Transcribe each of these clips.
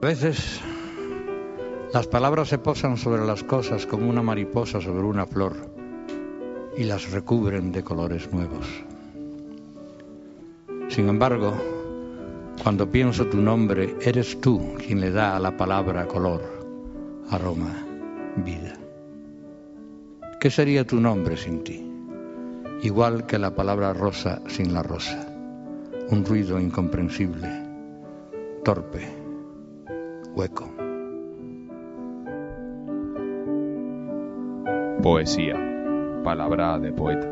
A veces las palabras se posan sobre las cosas como una mariposa sobre una flor y las recubren de colores nuevos. Sin embargo, cuando pienso tu nombre, eres tú quien le da a la palabra color, aroma, vida. ¿Qué sería tu nombre sin ti? Igual que la palabra rosa sin la rosa, un ruido incomprensible, torpe, hueco. Poesía, palabra de poeta.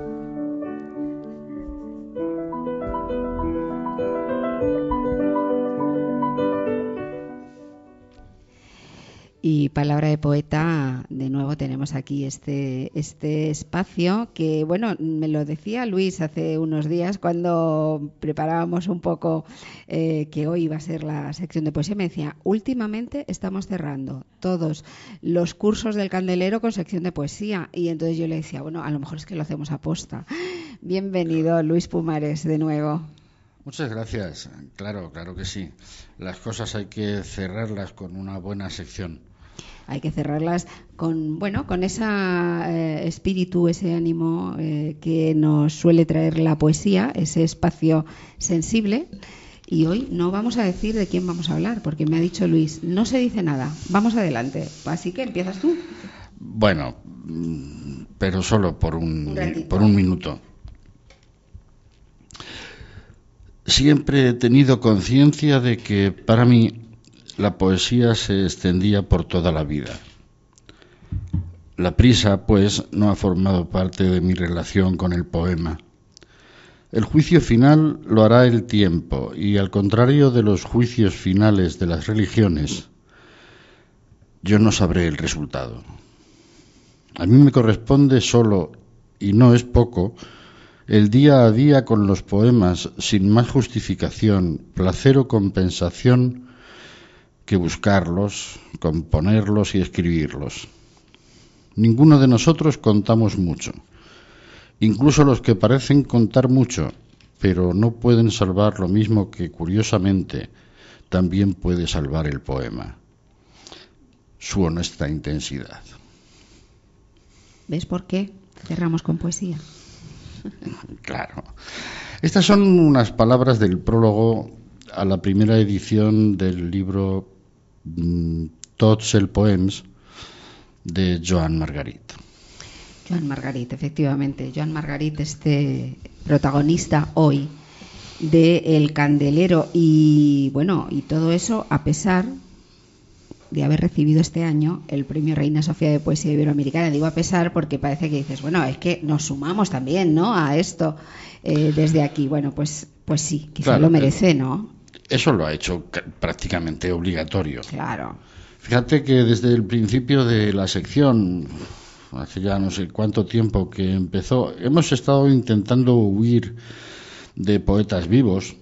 Y palabra de poeta, de nuevo tenemos aquí este espacio que, bueno, me lo decía Luis hace unos días cuando preparábamos un poco que hoy iba a ser la sección de poesía. Me decía, últimamente estamos cerrando todos los cursos del Candelero con sección de poesía. Y entonces yo le decía, bueno, a lo mejor es que lo hacemos a posta. Bienvenido, Luis Pumares, de nuevo. Muchas gracias. Claro que sí. Las cosas hay que cerrarlas con una buena sección. Hay que cerrarlas con ese espíritu, ese ánimo que nos suele traer la poesía, ese espacio sensible. Y hoy no vamos a decir de quién vamos a hablar, porque me ha dicho Luis, no se dice nada. Vamos adelante. Así que empiezas tú. Bueno, pero solo por un minuto. Siempre he tenido conciencia de que para mí la poesía se extendía por toda la vida. La prisa, pues, no ha formado parte de mi relación con el poema. El juicio final lo hará el tiempo, y al contrario de los juicios finales de las religiones, yo no sabré el resultado. A mí me corresponde solo, y no es poco, el día a día con los poemas, sin más justificación, placer o compensación que buscarlos, componerlos y escribirlos. Ninguno de nosotros contamos mucho, incluso los que parecen contar mucho, pero no pueden salvar lo mismo que, curiosamente, también puede salvar el poema: su honesta intensidad. ¿Ves por qué cerramos con poesía? Claro. Estas son unas palabras del prólogo a la primera edición del libro Tots els poems de Joan Margarit. Joan Margarit, efectivamente. Joan Margarit, este protagonista hoy de El Candelero. Y bueno, y todo eso a pesar de haber recibido este año el premio Reina Sofía de Poesía Iberoamericana. Digo a pesar porque parece que dices, bueno, es que nos sumamos también, ¿no?, a esto desde aquí. Bueno, pues sí, quizá claro, lo merece, ¿no? Eso lo ha hecho prácticamente obligatorio. Claro. Fíjate que desde el principio de la sección, hace ya no sé cuánto tiempo que empezó, hemos estado intentando huir de poetas vivos,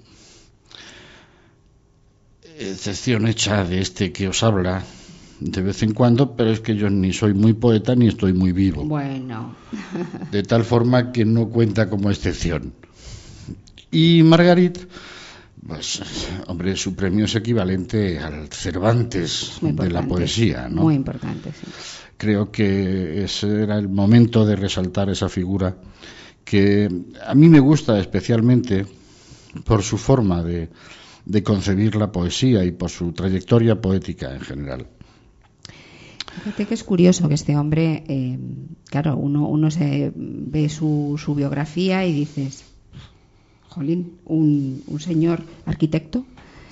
excepción hecha de este que os habla de vez en cuando, pero es que yo ni soy muy poeta ni estoy muy vivo. Bueno. De tal forma que no cuenta como excepción. Y Margarit, pues, hombre, su premio es equivalente al Cervantes de la poesía, ¿no? Muy importante, sí. Creo que ese era el momento de resaltar esa figura que a mí me gusta especialmente por su forma de concebir la poesía y por su trayectoria poética en general. Fíjate que es curioso que este hombre, claro, uno se ve su biografía y dices, jolín, un señor arquitecto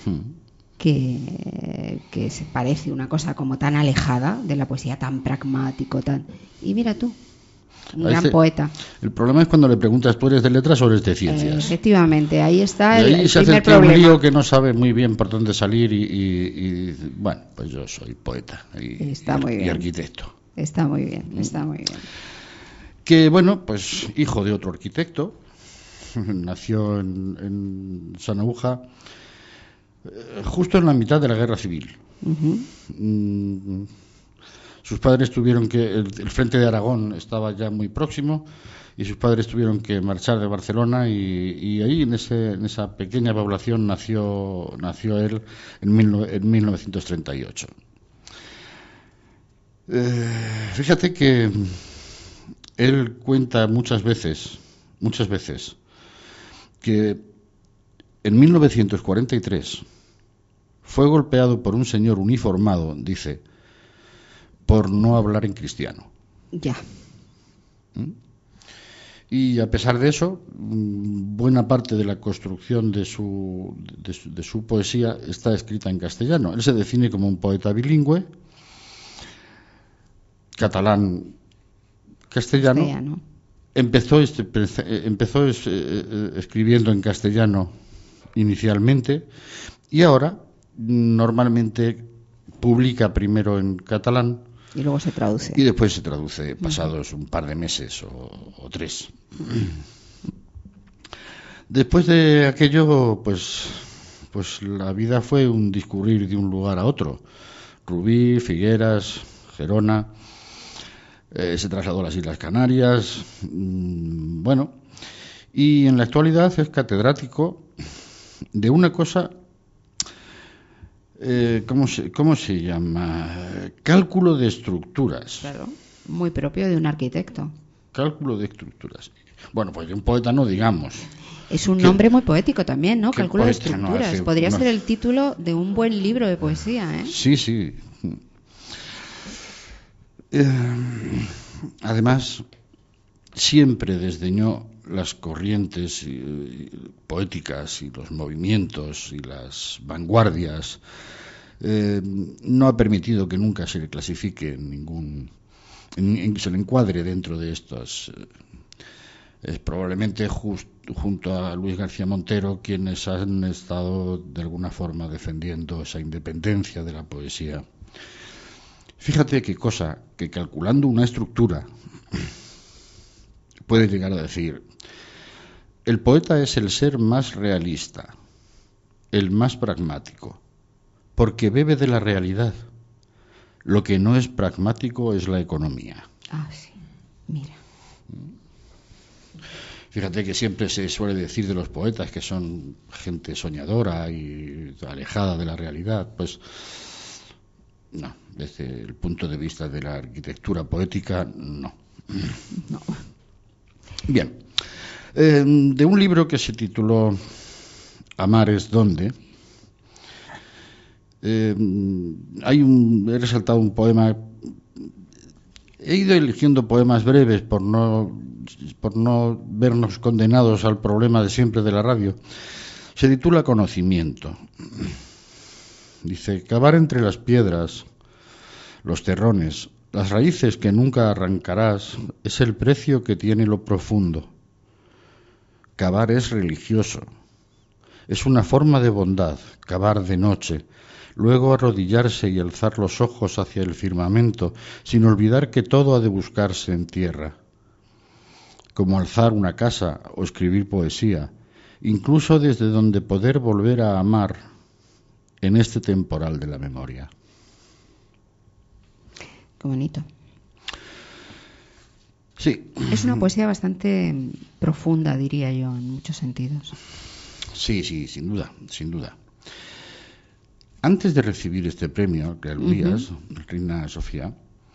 que se parece una cosa como tan alejada de la poesía, tan pragmático, y mira tú, un gran poeta. El problema es cuando le preguntas, ¿tú eres de letras o eres de ciencias? Efectivamente, ahí está y ahí el se primer hace problema. Un lío que no sabe muy bien por dónde salir y bueno, pues yo soy poeta y arquitecto. Está muy bien, está muy bien. Que bueno, pues hijo de otro arquitecto, nació en Sanaúja justo en la mitad de la Guerra Civil. Sus padres tuvieron que... El frente de Aragón estaba ya muy próximo y sus padres tuvieron que marchar de Barcelona y ahí en esa pequeña población nació él en 1938. Fíjate que él cuenta muchas veces, que en 1943 fue golpeado por un señor uniformado, dice, por no hablar en cristiano. Ya. Y a pesar de eso, buena parte de la construcción de su poesía está escrita en castellano. Él se define como un poeta bilingüe, catalán-castellano. Empezó escribiendo en castellano inicialmente y ahora normalmente publica primero en catalán y luego se traduce. Y después se traduce pasados un par de meses o 3. Después de aquello, pues la vida fue un discurrir de un lugar a otro. Rubí, Figueras, Gerona, se trasladó a las Islas Canarias, bueno, y en la actualidad es catedrático de una cosa, ¿cómo se llama? Cálculo de estructuras. Claro, muy propio de un arquitecto. Cálculo de estructuras. Bueno, pues de un poeta no digamos. Es un nombre muy poético también, ¿no? Cálculo de estructuras. No podría ser el título de un buen libro de poesía, ¿eh? Sí. Además, siempre desdeñó las corrientes poéticas y los movimientos y las vanguardias. No ha permitido que nunca se le clasifique se le encuadre dentro de estos. Es probablemente junto a Luis García Montero quienes han estado de alguna forma defendiendo esa independencia de la poesía. Fíjate qué cosa, que calculando una estructura puede llegar a decir: el poeta es el ser más realista, el más pragmático, porque bebe de la realidad. Lo que no es pragmático es la economía. Ah, sí, mira. Fíjate que siempre se suele decir de los poetas que son gente soñadora y alejada de la realidad. Pues no, desde el punto de vista de la arquitectura poética, no. Bien, de un libro que se tituló Amar es donde, he resaltado un poema. He ido eligiendo poemas breves por no vernos condenados al problema de siempre de la radio. Se titula Conocimiento. Dice: cavar entre las piedras, los terrones, las raíces que nunca arrancarás, es el precio que tiene lo profundo. Cavar es religioso. Es una forma de bondad, cavar de noche, luego arrodillarse y alzar los ojos hacia el firmamento, sin olvidar que todo ha de buscarse en tierra. Como alzar una casa o escribir poesía, incluso desde donde poder volver a amar en este temporal de la memoria. Qué bonito. Sí. Es una poesía bastante profunda, diría yo, en muchos sentidos. Sí, sin duda. Antes de recibir este premio que aludías, Reina Sofía,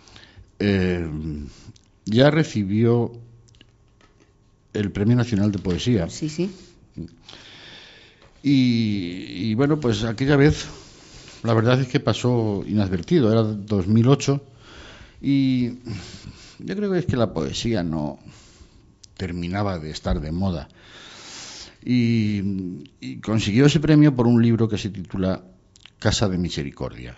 ya recibió el Premio Nacional de Poesía. Sí. Y bueno, pues aquella vez la verdad es que pasó inadvertido. Era 2008 y yo creo que es que la poesía no terminaba de estar de moda. Y consiguió ese premio por un libro que se titula Casa de Misericordia.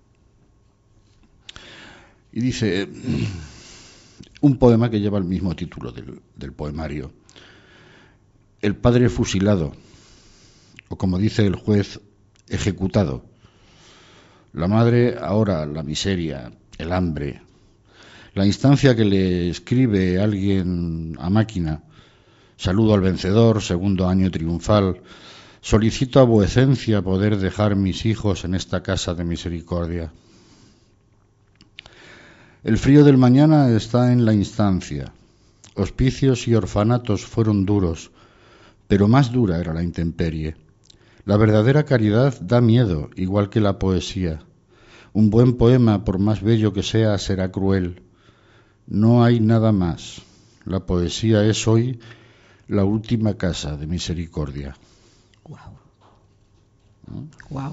Y dice un poema que lleva el mismo título del poemario: el padre fusilado, o como dice el juez, ejecutado. La madre ahora la miseria, el hambre. La instancia que le escribe alguien a máquina: saludo al vencedor, segundo año triunfal. Solicito a vuecencia poder dejar mis hijos en esta casa de misericordia. El frío del mañana está en la instancia. Hospicios y orfanatos fueron duros, pero más dura era la intemperie. La verdadera caridad da miedo, igual que la poesía. Un buen poema, por más bello que sea, será cruel. No hay nada más. La poesía es hoy la última casa de misericordia. Wow. Wow.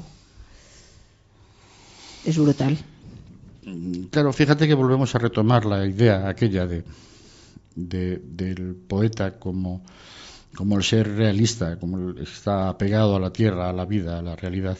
Es brutal. Claro, fíjate que volvemos a retomar la idea aquella del poeta como el ser realista, como está apegado a la tierra, a la vida, a la realidad.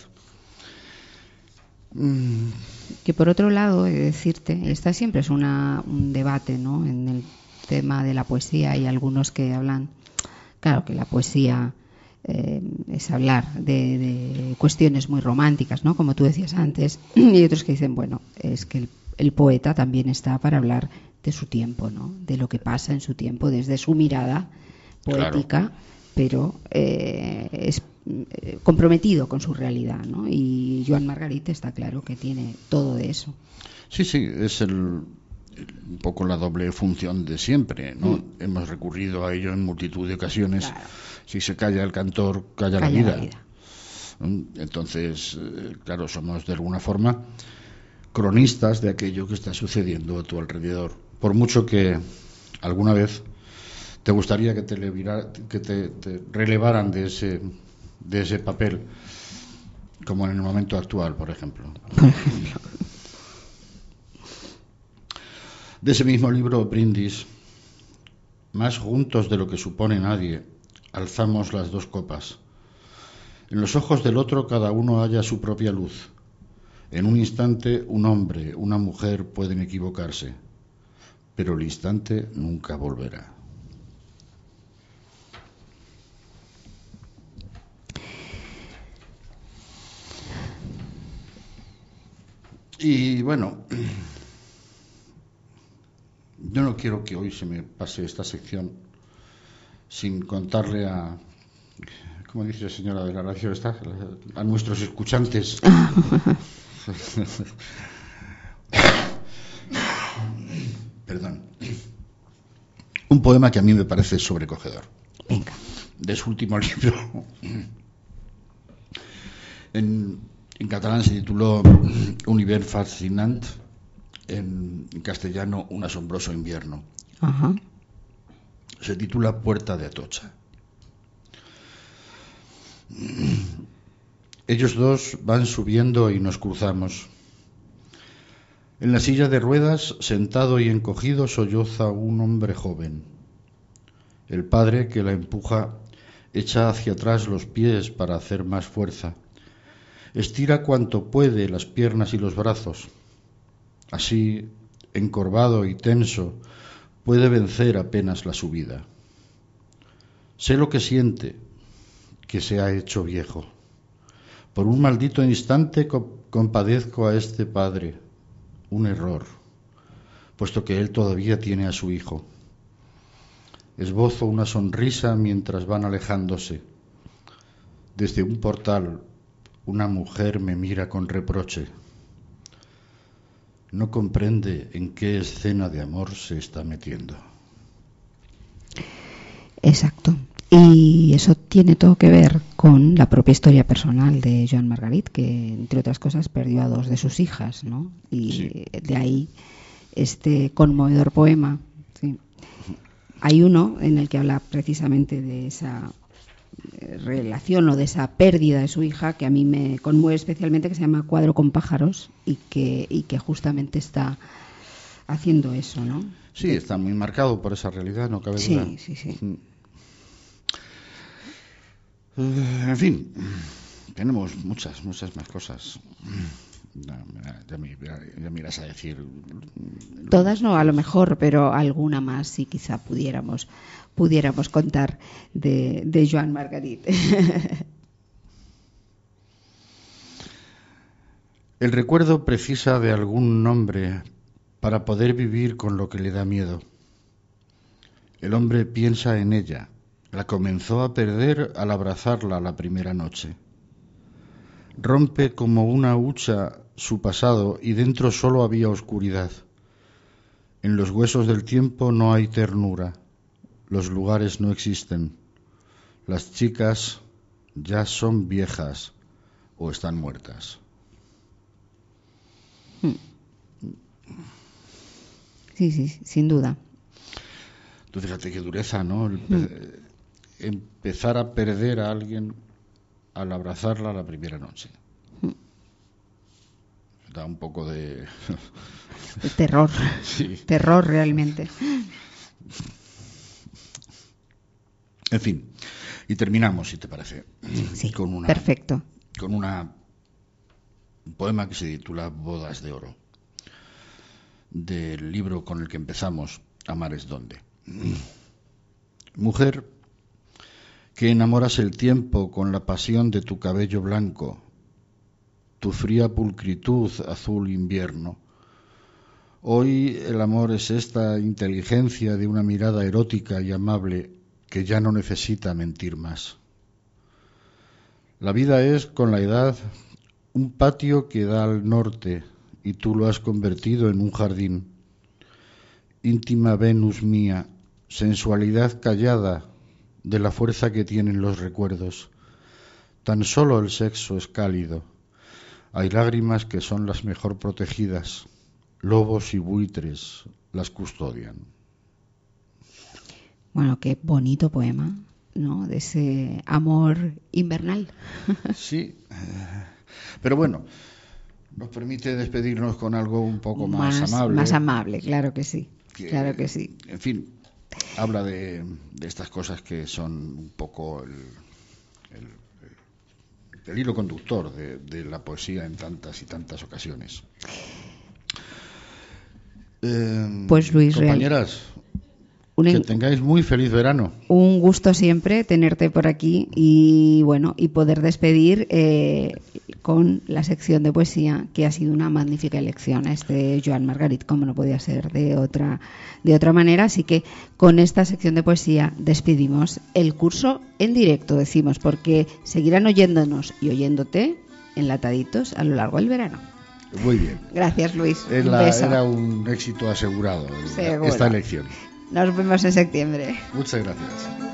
Que por otro lado, he de decirte, esta siempre es un debate, ¿no? En el tema de la poesía hay algunos que hablan, claro, que la poesía es hablar de cuestiones muy románticas, ¿no? Como tú decías antes, y otros que dicen, bueno, es que el poeta también está para hablar de su tiempo, ¿no? De lo que pasa en su tiempo, desde su mirada poética, claro, pero es comprometido con su realidad, ¿no? Y Joan Margarit está claro que tiene todo de eso. Sí, es un poco la doble función de siempre, ¿no? Hemos recurrido a ello en multitud de ocasiones. Claro. Si se calla el cantor, calla la vida. Entonces, claro, somos de alguna forma cronistas de aquello que está sucediendo a tu alrededor. Por mucho que alguna vez te gustaría que te relevaran de ese papel, como en el momento actual, por ejemplo. De ese mismo libro, Brindis, más juntos de lo que supone nadie, alzamos las dos copas. En los ojos del otro cada uno halla su propia luz. En un instante un hombre, una mujer pueden equivocarse, pero el instante nunca volverá. Y bueno, yo no quiero que hoy se me pase esta sección sin contarle a, ¿cómo dice la señora de la radio esta? A nuestros escuchantes. Perdón. Un poema que a mí me parece sobrecogedor. Venga. De su último libro. En catalán se tituló Un hivern fascinant, en castellano Un asombroso invierno. Ajá. Se titula Puerta de Atocha. Ellos dos van subiendo y nos cruzamos. En la silla de ruedas, sentado y encogido, solloza un hombre joven. El padre, que la empuja, echa hacia atrás los pies para hacer más fuerza. Estira cuanto puede las piernas y los brazos. Así, encorvado y tenso, puede vencer apenas la subida. Sé lo que siente, que se ha hecho viejo. Por un maldito instante compadezco a este padre, un error, puesto que él todavía tiene a su hijo. Esbozo una sonrisa mientras van alejándose. Desde un portal, una mujer me mira con reproche. No comprende en qué escena de amor se está metiendo. Exacto. Y eso tiene todo que ver con la propia historia personal de Joan Margarit, que entre otras cosas perdió a dos de sus hijas, ¿no? Y sí, de ahí este conmovedor poema. Sí. Hay uno en el que habla precisamente de esa relación o de esa pérdida de su hija, que a mí me conmueve especialmente, que se llama Cuadro con pájaros, y que justamente está haciendo eso, ¿no? Sí, está muy marcado por esa realidad, no cabe duda. Sí. En fin, tenemos muchas más cosas. Ya me irás a decir. Todas no, a lo mejor, pero alguna más sí, quizá pudiéramos contar de Joan Margarit. El recuerdo precisa de algún nombre para poder vivir con lo que le da miedo. El hombre piensa en ella. La comenzó a perder al abrazarla la primera noche. Rompe como una hucha su pasado y dentro solo había oscuridad. En los huesos del tiempo no hay ternura, los lugares no existen, las chicas ya son viejas o están muertas. Sí, sí, sin duda. Tú fíjate qué dureza, ¿no? Empezar a perder a alguien al abrazarla la primera noche. Da un poco de... terror. Sí. Terror realmente. En fin, y terminamos, si te parece, Sí, con perfecto. Con un poema que se titula Bodas de Oro, del libro con el que empezamos, Amar es donde. Mujer, que enamoras el tiempo con la pasión de tu cabello blanco, tu fría pulcritud azul invierno. Hoy el amor es esta inteligencia de una mirada erótica y amable que ya no necesita mentir más. La vida es, con la edad, un patio que da al norte y tú lo has convertido en un jardín. Íntima Venus mía, sensualidad callada de la fuerza que tienen los recuerdos. Tan solo el sexo es cálido. Hay lágrimas que son las mejor protegidas. Lobos y buitres las custodian. Bueno, qué bonito poema, ¿no? De ese amor invernal. Sí, pero bueno, nos permite despedirnos con algo un poco más amable. Más amable, claro que sí. Claro que sí. En fin, habla de estas cosas que son un poco el hilo conductor de la poesía en tantas y tantas ocasiones. Pues Luis, compañeras, que tengáis muy feliz verano. Un gusto siempre tenerte por aquí y bueno, y poder despedir con la sección de poesía, que ha sido una magnífica elección, Joan Margarit, como no podía ser de otra manera. Así que con esta sección de poesía despedimos el curso en directo, decimos, porque seguirán oyéndonos y oyéndote enlataditos a lo largo del verano. Muy bien. Gracias, Luis. Era un éxito asegurado esta elección. Nos vemos en septiembre. Muchas gracias.